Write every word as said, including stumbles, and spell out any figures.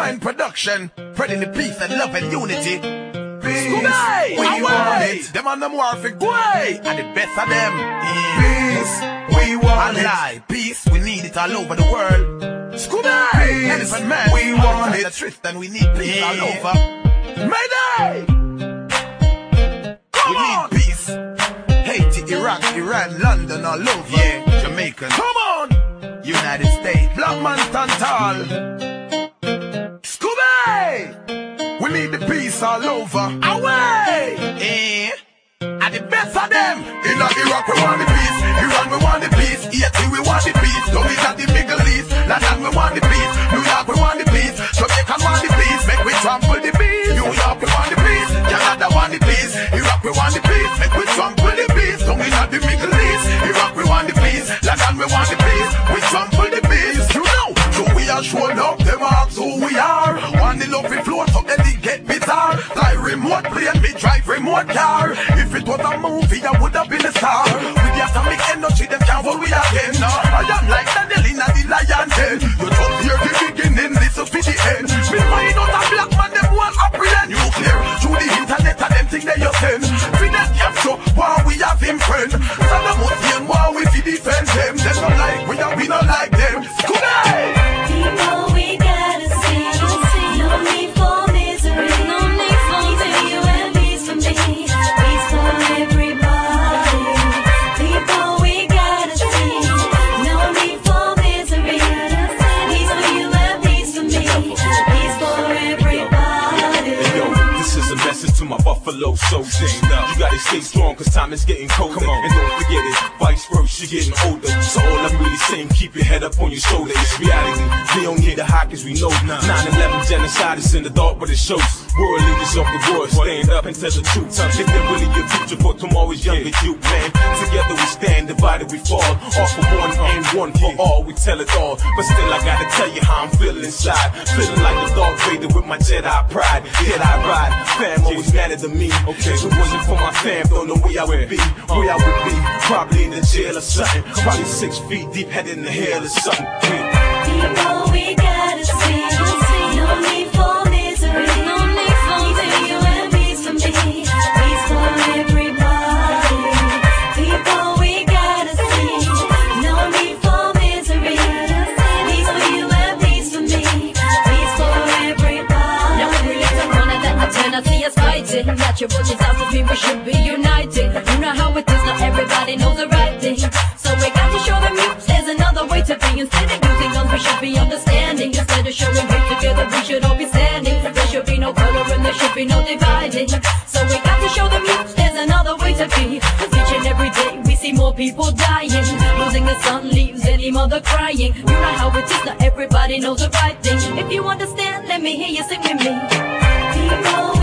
Mind Production, spreading the peace and love and unity. Peace, Scooby, we away. want it. Them on the more for way, and the best of them. Peace, we want and it. lie. Peace, we need it all over the world. Scooby, Peace, Elephant Man, we want and it. the Tristan, we need peace all over. Mayday! We need peace. Haiti, Iraq, Iran, London, all over. Yeah, Jamaican. Come on! United States. Black man stand tall. Scooby! We need the peace all over. Away! Eh? And the best of them. In Iraq we want the peace, Iran we want the peace, Haiti we want the peace, don't is at the Middle East, London we want the peace, New York we want the peace, Jamaica want the peace, make we trample the peace, New York we want the peace, Canada want the peace, Iraq we want the peace, make we trample the peace, don't is at the Middle East, Iraq we want the peace, London we want the peace, we trample the peace, you know, so we are showing up, them ask who we are, want the love we float up, then they get bitter, fly remote plane, me drive remote car, if it was a movie I would have been a star, with the atomic energy them can't hold we again, no, I am like Daniel in the lion den, you just hear the beginning, listen to the end, me find out a black man them won't apprehend, nuclear, through the internet and them thing they you send, we not capture while we have him friend, Saddam Hussein while we fi defend them, them not like we and we not like them, Scooby! People we gotta see, no need for misery, no need for you and peace for me, peace for everybody. People we gotta see, no need for misery, peace for you and peace for me, peace for everybody. Hey, yo, this is a message to my Buffalo soldiers. You gotta stay strong cause time is getting colder. Come on. And don't forget it, vice versa, you're getting older. So all I'm really saying, keep your head up on your shoulder. It's reality, we don't need the hot cause we know nine eleven genocide is in the dark but it shows. World leaders of the world, stand up and tell the truth. If they're really your future for tomorrow's younger youth, man. Together we stand, divided we fall. All for one, aim one for all, we tell it all. But still I gotta tell you how I'm feeling inside. Feeling like the Darth Vader with my Jedi pride. Yet I ride, fam always matter to me. Okay, if it wasn't for my fam, don't know where I would be. Where I would be, probably in the jail or something. Probably six feet deep, head in the hell or something. People we gotta see, no need for misery, no need for you and peace for me, peace for everybody. People we gotta see, no need for misery, peace for you and peace for me, peace for everybody. Now we really don't run at that eternity is fighting. Natural disasters mean we should be united. You know how it is, not everybody knows the right thing. So we got to show them youth there's another way to be. Instead of using guns we should be understanding. Instead of showing hate together we should all be standing. There should be no color and there should be no dividing. So we got to show them youth there's another way to be. Cause each and every day we see more people dying. Losing the sun leaves any mother crying. You know how it is, not everybody knows the right thing. If you understand, let me hear you sing with me. People